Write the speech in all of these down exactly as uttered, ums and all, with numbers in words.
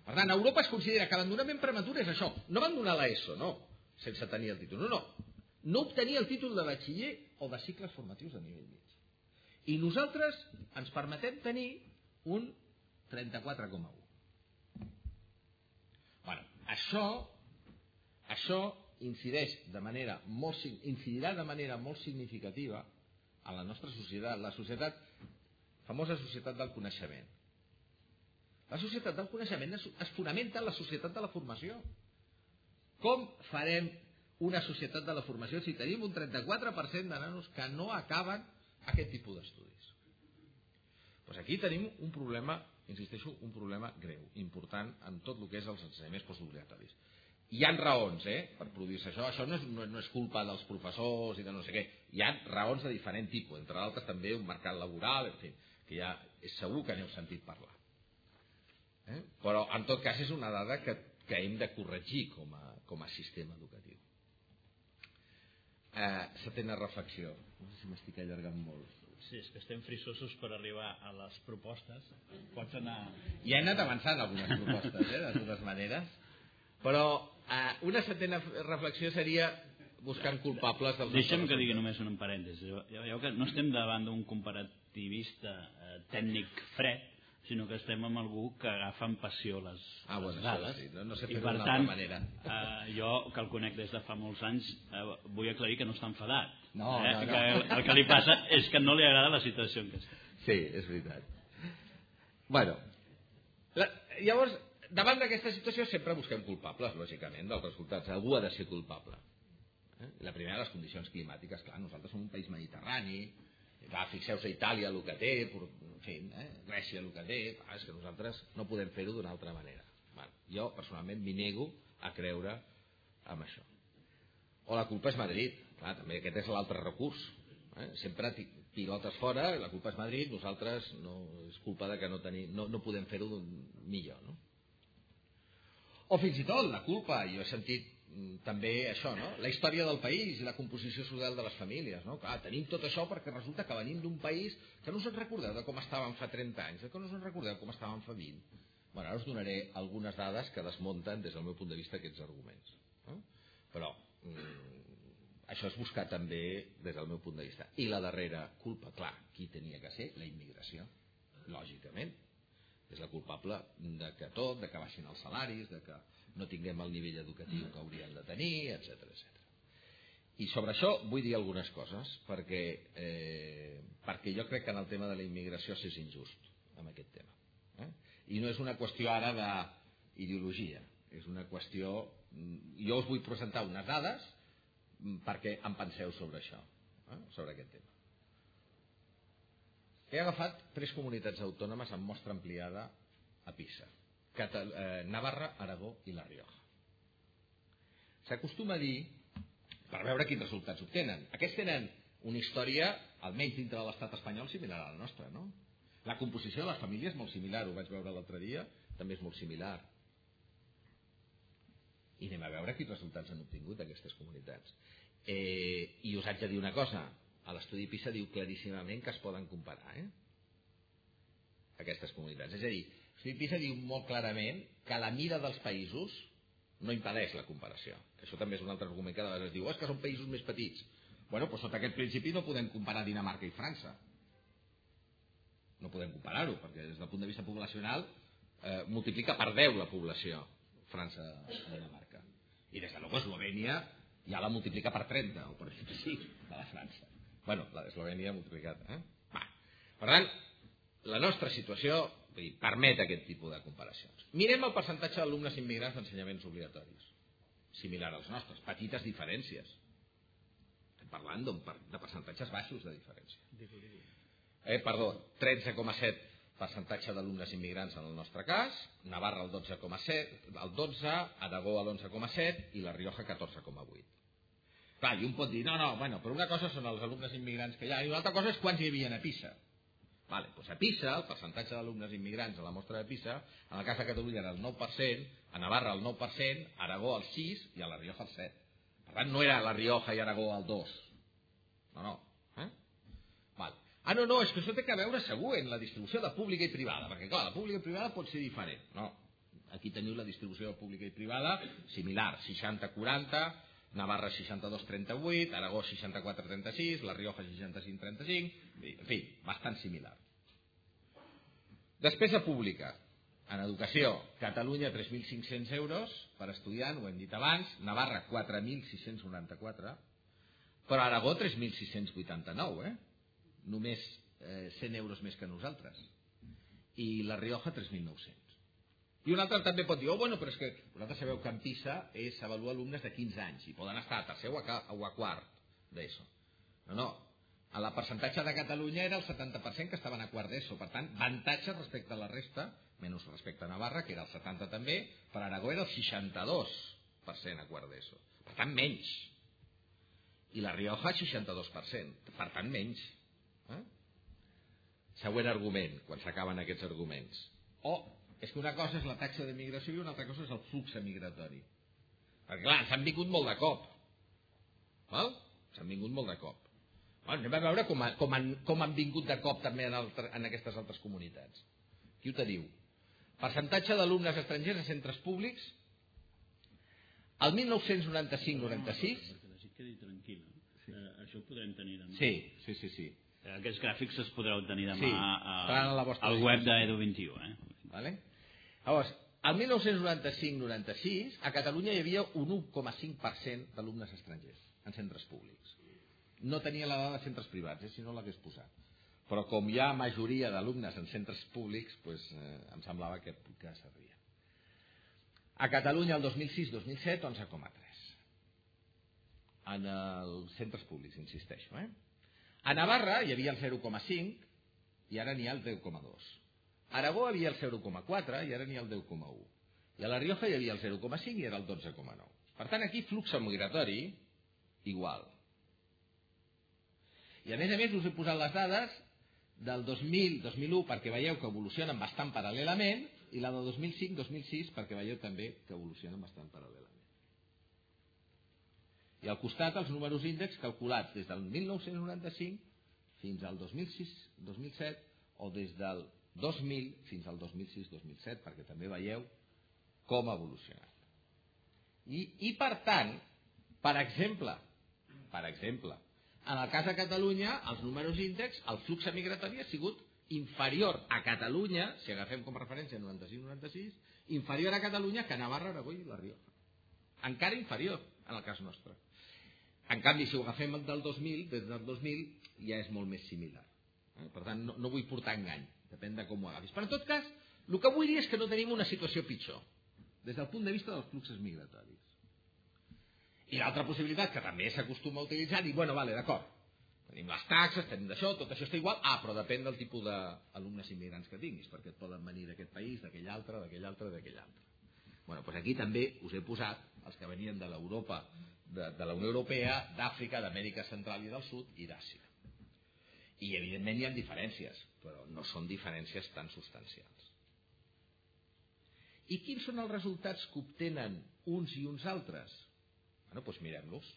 Per tant, a Europa es considera que abandonament prematur és això, no abandonar l'ESO, no, sense tenir el títol, no, no, no obtenir el títol de batxiller o de cicles formatius de nivell mig. I nosaltres ens permetem tenir un trenta-quatre coma u. Bueno, això, això incideix de manera molt, incidirà de manera molt significativa en la nostra societat, la societat, famosa societat del coneixement. La societat del coneixement es, es fonamenta en la societat de la formació. Com farem una societat de la formació si tenim un trenta-quatre per cent de nanos que no acaben aquest tipus d'estudis? Doncs aquí tenim un problema, insisteixo, un problema greu, important en tot el que és els ensenyaments postobligatoris. Hi ha raons eh, per produir-se això, això no és, no, no és culpa dels professors i de no sé què, hi ha raons de diferent tipus, entre d'altres també un mercat laboral, en fi, que ja és segur que n'heu sentit parlar. Eh? Però en tot cas és una dada que, que hem de corregir com a, com a sistema educatiu. Eh, setena reflexió, no sé si m'estic allargant molt. Sí, és que estem frissosos per arribar a les propostes. Pots anar... Ja he anat avançant algunes propostes, eh, de totes maneres, però eh, una setena reflexió seria buscant culpables dels... Deixa'm que digui només un parèntesi. Jo que no estem davant d'un comparativista eh, tècnic fred, sinó que estem amb algú que agafa amb passió les, ah, bueno, les dades. Sí, no, no sé i fer-ho per d'una tant, altra manera. Eh, jo, que el conec des de fa molts anys, eh, vull aclarir que no està enfadat. No, eh? no, no. Que el, el que li passa és que no li agrada la situació en què està. Sí, és veritat. Bueno, la, llavors, davant d'aquesta situació sempre busquem culpables, lògicament, dels resultats. Algú ha de ser culpable. Eh? La primera, les condicions climàtiques. Clar, nosaltres som un país mediterrani, clar, fixeu-se Itàlia el que té, en fi, eh? Grècia el que té, clar, és que nosaltres no podem fer-ho d'una altra manera. Bueno, jo personalment m'hi nego a creure en això. O la culpa és Madrid, clar, també aquest és l'altre recurs. Eh? Sempre pilotes fora, la culpa és Madrid, nosaltres no, és culpa de que no, tenim, no, no podem fer-ho millor. No? O fins i tot la culpa, jo he sentit també això, no? La història del país i la composició social de les famílies, no? Clar, tenim tot això perquè resulta que venim d'un país que no us en recordeu de com estàvem fa trenta anys, que no us en recordeu com estàvem fa vint. Bueno, ara us donaré algunes dades que desmunten des del meu punt de vista aquests arguments, no? Però mm, això és buscar també des del meu punt de vista. I la darrera culpa, clar, qui tenia que ser? La immigració, lògicament. És la culpable de que tot, de que baixin els salaris, de que no tinguem el nivell educatiu que hauríem de tenir, etcètera, etcètera. I sobre això vull dir algunes coses, perquè, eh, perquè jo crec que en el tema de la immigració s'és injust amb aquest tema. Eh? I no és una qüestió ara d'ideologia, és una qüestió... Jo us vull presentar unes dades perquè en penseu sobre això, eh? Sobre aquest tema. He agafat tres comunitats autònomes amb mostra ampliada a PISA. Catal eh, Navarra, Aragó i La Rioja. S'acostuma a dir, per veure quins resultats obtenen, aquests tenen una història, almenys dintre de l'estat espanyol, similar a la nostra, no? La composició de les famílies és molt similar, ho vaig veure l'altre dia, també és molt similar. I anem a veure quins resultats han obtingut aquestes comunitats. Eh, I us haig de dir una cosa, a l'estudi PISA diu claríssimament que es poden comparar, eh? Aquestes comunitats. És a dir, l'estudi PISA diu molt clarament que la mida dels països no impedeix la comparació. Això també és un altre argument que de vegades es diu, oh, és que són països més petits. Bueno, doncs sota aquest principi no podem comparar Dinamarca i França. No podem comparar-ho, perquè des del punt de vista poblacional eh, multiplica per deu la població França-Dinamarca. I des de nou Eslovènia ja la multiplica per trenta, o per vint-i-cinc de la França. Bueno, la d'Eslovènia multiplicat. Eh? Va. Per tant, la nostra situació vull dir, permet aquest tipus de comparacions. Mirem el percentatge d'alumnes immigrants d'ensenyaments obligatoris. Similar als nostres, petites diferències. Estem parlant de percentatges baixos de diferència. Eh, perdó, tretze coma set percentatge d'alumnes immigrants en el nostre cas, Navarra el dotze coma set, el dotze, Aragó l'onze coma set i La Rioja catorze coma vuit. Clar, i un pot dir, no, no, bueno, però una cosa són els alumnes immigrants que hi ha i una altra cosa és quants hi havia a PISA. Vale, doncs a PISA, el percentatge d'alumnes immigrants a la mostra de PISA, en el cas de Catalunya era el nou per cent, a Navarra el nou per cent, a Aragó el sis i a La Rioja el set. Per tant, no era La Rioja i Aragó el dos. No, no. Eh? Vale. Ah, no, no, és que això té que veure segur en la distribució de pública i privada, perquè clar, la pública i privada pot ser diferent. No, Aquí teniu la distribució pública i privada, similar, seixanta quaranta, Navarra seixanta-dos trenta-vuit, Aragó seixanta-quatre trenta-sis, La Rioja seixanta-cinc trenta-cinc, en fi, bastant similar. Despesa pública. En educació, Catalunya tres mil cinc-cents euros per estudiant, ho hem dit abans, Navarra quatre mil sis-cents noranta-quatre, però Aragó tres mil sis-cents vuitanta-nou, eh? Només eh, cent euros més que nosaltres. I La Rioja tres mil nou-cents. I un altre també pot dir, oh, bueno, però és que vosaltres sabeu que en PISA s'avalua alumnes de quinze anys i poden estar a tercer o a, o a quart d'ESO. No, no, en la percentatge de Catalunya era el setanta per cent que estaven a quart d'ESO, per tant, avantatge respecte a la resta, menys respecte a Navarra, que era el setanta també, per Aragó era el seixanta-dos per cent a quart d'ESO, per tant, menys. I La Rioja, seixanta-dos per cent, per tant, menys. Eh? Següent argument, quan s'acaben aquests arguments. O és que una cosa és la taxa de migració i una altra cosa és el flux migratori. Perquè, clar, s'han vingut molt de cop. Val? S'han vingut molt de cop. Bueno, anem a veure com, ha, com, han, com han vingut de cop també en, altre, en aquestes altres comunitats. Qui ho te diu? Percentatge d'alumnes estrangers a centres públics. El mil nou-cents noranta-cinc noranta-sis... Perquè la gent quedi tranquil·la. Sí. Eh, això ho podrem tenir demà. Sí, sí, sí. sí. Aquests gràfics els podreu tenir demà sí, a, a al web d'Edu vint-i-u. Eh? Vale? Llavors, el mil nou-cents noranta-cinc noranta-sis a Catalunya hi havia un un coma cinc per cent d'alumnes estrangers en centres públics. No tenia la dada de centres privats, eh, si no l'hagués posat. Però com hi ha majoria d'alumnes en centres públics, pues, eh, em semblava que, que servia. A Catalunya el dos mil sis dos mil set, onze coma tres. En els centres públics, insisteixo. Eh? A Navarra hi havia el zero coma cinc i ara n'hi ha el deu coma dos. A Aragó hi havia el zero coma quatre i ara n'hi ha el deu coma u. I a La Rioja hi havia el zero coma cinc i era el dotze coma nou. Per tant, aquí flux migratori igual. I a més a més us he posat les dades del dos mil dos mil u perquè veieu que evolucionen bastant paral·lelament i la del dos mil cinc dos mil sis perquè veieu també que evolucionen bastant paral·lelament. I al costat els números índexs calculats des del mil nou-cents noranta-cinc fins al dos mil sis dos mil set o des del dos mil fins al dos mil sis dos mil set perquè també veieu com ha evolucionat. I, i per tant, per exemple, per exemple, en el cas de Catalunya, els números índexs, el flux migratori ha sigut inferior a Catalunya, si agafem com a referència noranta-cinc noranta-sis, inferior a Catalunya que a Navarra, Aragó i La Rioja. Encara inferior, en el cas nostre. En canvi, si ho agafem del dos mil, des del dos mil ja és molt més similar. Per tant, no, no vull portar engany, depèn de com ho agafis. Però en tot cas, el que vull dir és que no tenim una situació pitjor, des del punt de vista dels fluxos migratoris. I l'altra possibilitat, que també s'acostuma a utilitzar, dir, bueno, vale, d'acord, tenim les taxes, tenim d'això, tot això està igual, ah, però depèn del tipus d'alumnes immigrants que tinguis, perquè et poden venir d'aquest país, d'aquell altre, d'aquell altre, d'aquell altre. Bueno, doncs aquí també us he posat els que venien de l'Europa, de, de la Unió Europea, d'Àfrica, d'Amèrica Central i del Sud i d'Àsia. I evidentment hi ha diferències, però no són diferències tan substancials. I quins són els resultats que obtenen uns i uns altres? Bueno, doncs mirem-los.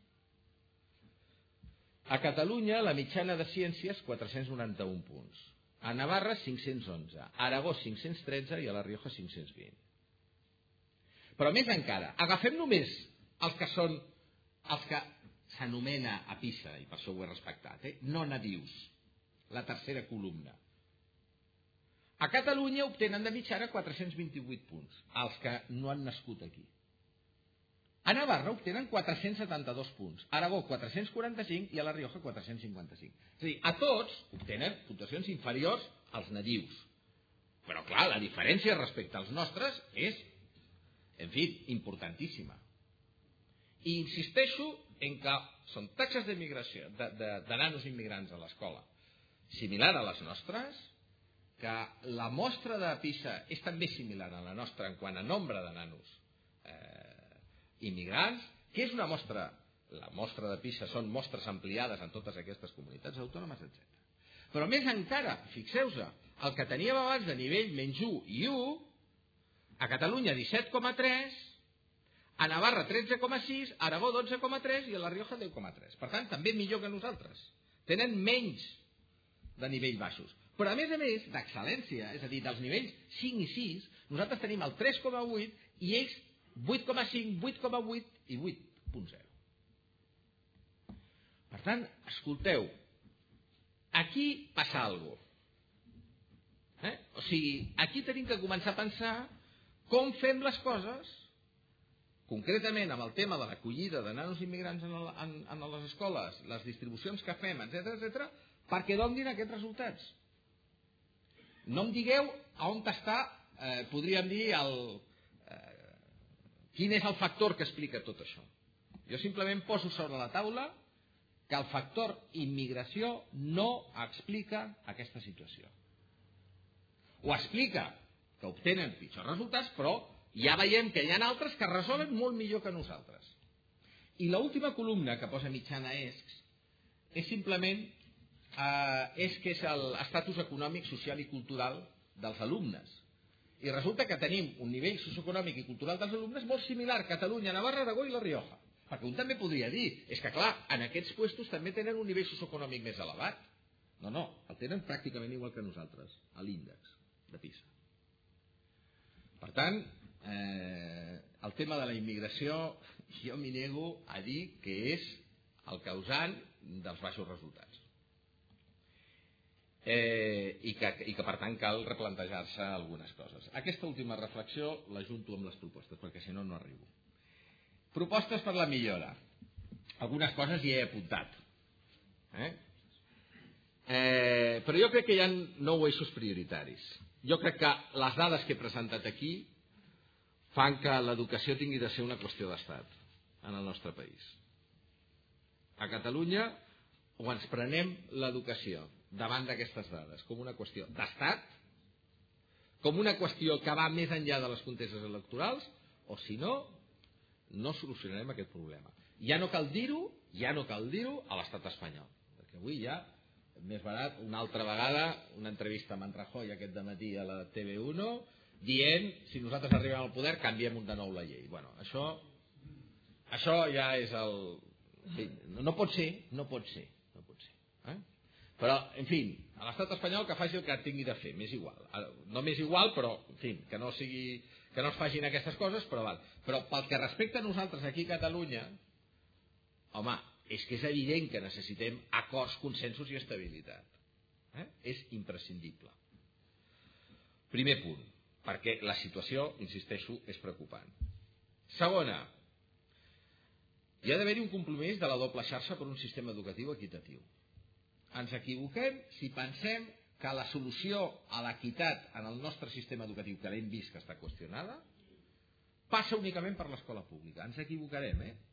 A Catalunya la mitjana de ciències quatre-cents noranta-un punts, a Navarra cinc-cents onze, a Aragó cinc-cents tretze i a La Rioja cinc-cents vint. Però més encara, agafem només els que són els que s'anomena a PISA, i per això ho he respectat, eh? No nadius, la tercera columna. A Catalunya obtenen de mitjana quatre-cents vint-i-vuit punts, els que no han nascut aquí. A Navarra obtenen quatre-cents setanta-dos punts, a Aragó quatre-cents quaranta-cinc i a La Rioja quatre-cents cinquanta-cinc. És a dir, a tots obtenen puntuacions inferiors als nadius. Però clar, la diferència respecte als nostres és, en fi, importantíssima. I insisteixo en que són taxes de migració, de, de, de nanos immigrants a l'escola, similar a les nostres, que la mostra de PISA és també similar a la nostra en quant a nombre de nanos eh, immigrants, que és una mostra, la mostra de PISA són mostres ampliades en totes aquestes comunitats autònomes, etcètera. Però més encara, fixeu-vos, el que teníem abans de nivell menys u i u, a Catalunya disset coma tres, a Navarra tretze coma sis, a Aragó dotze coma tres i a La Rioja deu coma tres. Per tant, també millor que nosaltres. Tenen menys de nivells baixos. Però a més a més, d'excel·lència, és a dir, dels nivells cinc i sis, Nosaltres tenim el tres coma vuit i ells vuit coma cinc, vuit coma vuit i vuit coma zero. Per tant, escolteu, aquí passa alguna cosa. Eh? O sigui, aquí tenim que començar a pensar com fem les coses, concretament amb el tema de l'acollida de nanos immigrants en, el, en, en les escoles, les distribucions que fem, etcètera, etcètera, perquè donin aquests resultats. No em digueu a on està, eh, podríem dir, el, eh, quin és el factor que explica tot això. Jo simplement poso sobre la taula que el factor immigració no explica aquesta situació. Ho explica que obtenen pitjors resultats, però ja veiem que hi ha altres que resolen molt millor que nosaltres. I l'última columna que posa mitjana E S C és simplement eh, és que és l'estatus econòmic, social i cultural dels alumnes. I resulta que tenim un nivell socioeconòmic i cultural dels alumnes molt similar a Catalunya, Navarra, Aragó i La Rioja. Perquè un també podria dir, és que clar, en aquests puestos també tenen un nivell socioeconòmic més elevat. No, no, el tenen pràcticament igual que nosaltres, a l'índex de PISA. Per tant, eh, el tema de la immigració, jo m'hi nego a dir que és el causant dels baixos resultats. Eh, i, que, i que per tant cal replantejar-se algunes coses. Aquesta última reflexió la junto amb les propostes, perquè si no, no arribo. Propostes per la millora. Algunes coses hi he apuntat. Eh? Eh, però jo crec que hi ha nou eixos prioritaris. Jo crec que les dades que he presentat aquí fan que l'educació tingui de ser una qüestió d'estat en el nostre país. A Catalunya o ens prenem l'educació davant d'aquestes dades com una qüestió d'estat, com una qüestió que va més enllà de les conteses electorals, o si no, no solucionarem aquest problema. Ja no cal dir-ho, ja no cal dir-ho a l'estat espanyol, perquè avui ja més barat, una altra vegada, una entrevista amb en Rajoy aquest dematí a la T V uno, dient, si nosaltres arribem al poder, canviem de nou la llei. Bueno, això, això ja és el... En fi, no pot ser, no pot ser, no pot ser. Eh? Però, en fi, a l'estat espanyol que faci el que tingui de fer, m'és igual. No m'és igual, però, en fi, que no sigui, que no es facin aquestes coses, però val. Però pel que respecta a nosaltres aquí a Catalunya, home, és que és evident que necessitem acords, consensos i estabilitat. Eh? És imprescindible. Primer punt, perquè la situació, insisteixo, és preocupant. Segona, hi ha d'haver-hi un compromís de la doble xarxa per un sistema educatiu equitatiu. Ens equivoquem si pensem que la solució a l'equitat en el nostre sistema educatiu, que l'hem vist que està qüestionada, passa únicament per l'escola pública. Ens equivocarem, eh?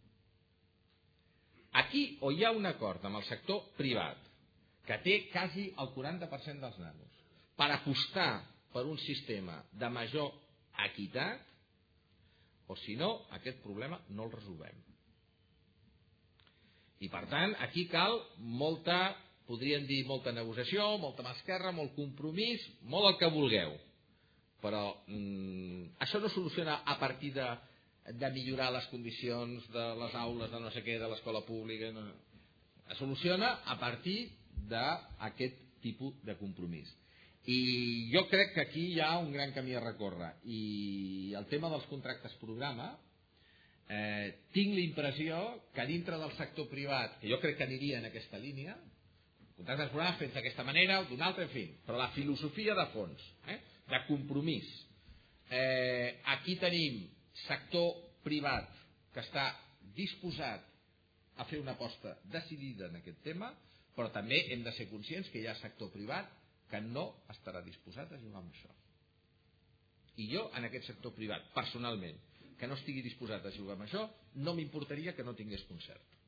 Aquí o hi ha un acord amb el sector privat, que té quasi el quaranta per cent dels nanos, per apostar per un sistema de major equitat, o si no, aquest problema no el resolvem. I per tant, aquí cal molta, podríem dir, molta negociació, molta mà esquerra, molt compromís, molt el que vulgueu. Però mm, això no soluciona a partir de de millorar les condicions de les aules, de no sé què, de l'escola pública. No. Es soluciona a partir d'aquest tipus de compromís. I jo crec que aquí hi ha un gran camí a recórrer. I el tema dels contractes programa, eh, tinc la impressió que dintre del sector privat, que jo crec que aniria en aquesta línia, contractes programa fets d'aquesta manera o d'una altra, en fi, però la filosofia de fons, eh, de compromís. Eh, aquí tenim sector privat que està disposat a fer una aposta decidida en aquest tema, però també hem de ser conscients que hi ha sector privat que no estarà disposat a jugar amb això. I jo, en aquest sector privat, personalment, que no estigui disposat a jugar amb això, no m'importaria que no tingués concert.